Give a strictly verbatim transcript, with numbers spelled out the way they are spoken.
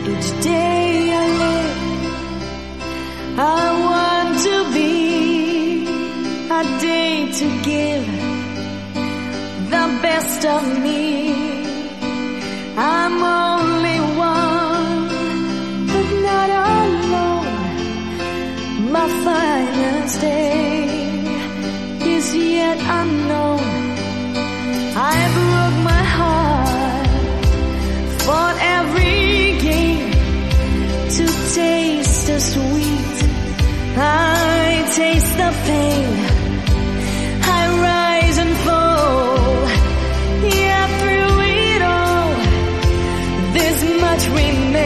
Each day I live, I want to be a day to give the best of me. I'm only one, but not alone. My finest day is yet unknown. I broke my heart, fought every game to taste the sweet. I taste the pain, I rise and fall. Yeah, through it all, this much remains.